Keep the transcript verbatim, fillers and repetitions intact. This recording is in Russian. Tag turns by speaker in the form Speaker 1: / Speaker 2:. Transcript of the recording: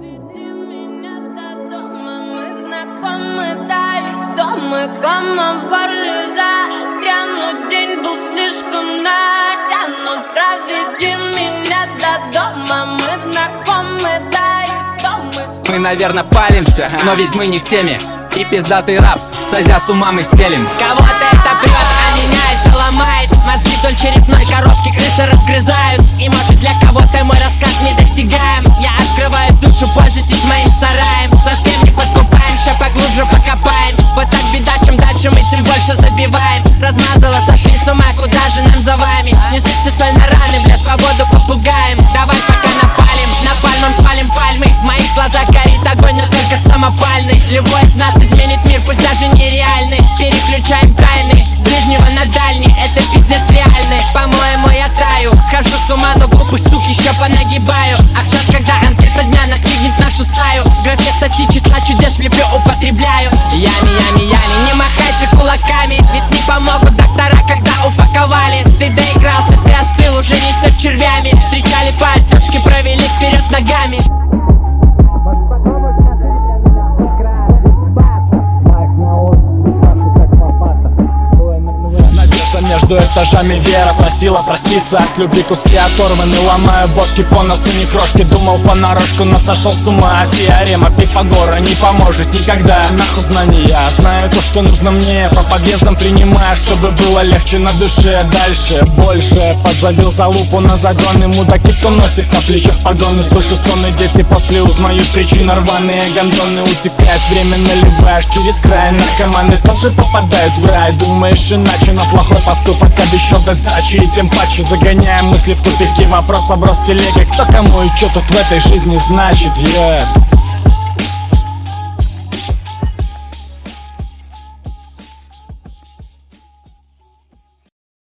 Speaker 1: Мы комом в горле застрянут. День был слишком натянут. Проведи меня до дома. Мы знакомы, да, и сто мы.
Speaker 2: Мы, наверное, палимся, но ведь мы не в теме. И пиздатый рап, сойдя с ума мы стелим.
Speaker 3: Кого-то это прет, а меня это ломает. Мозги вдоль черепной коробки крысы разгрызают. И может для кого-то мой рассказ недосягаем. Я открываю душу, пользуйтесь моим сараем. Совсем не подкупаем, ща поглубже покопаем. Вот так беда, чем дальше мы тем больше забиваем. Размазала, сошли с ума, куда же нам за вами? Не сыпьте соль на раны, бля, свободу попугаем. Давай пока напалим, напальмом свалим пальмы. В моих глазах горит огонь, но только самопальный. Любой из нас изменит мир, пусть даже нереальный. Переключаем тайны с ближнего на дальний. Это пиздец реальный, по-моему я таю. Схожу с ума, но глупых сук еще понагибаю. А в час, когда анкета дня настигнет нашу стаю, в графе статьи числа чудес в лепе употребляю. Ями, ями, ями, не махайте кулаками, ведь не помогут доктора, когда упаковали. Ты доигрался, ты остыл, уже несет червями. Встречали по отечке, провели вперед ногами.
Speaker 4: Между этажами Вера просила проститься. От любви куски оторваны, ломаю бошки по носу, не крошки. Думал понарошку, но сошел с ума. А теорема Пифагора не поможет никогда. Нахуй знания, я знаю то, что нужно мне. По подъездам принимаю, чтобы было легче на душе. Дальше, больше, подзабил за лупу на загоны. Мудаки, кто носит на плечах погоны. Слышу стоны, дети после узнают причины. Рваные гондоны, утекает время, наливаешь через край. Наркоманы тоже попадают в рай. Думаешь иначе, но плохой поступок обещал дать сдачи, и тем паче загоняем мысли в тупики. Вопрос оброс телеги, кто кому и что тут в этой жизни значит, yeah.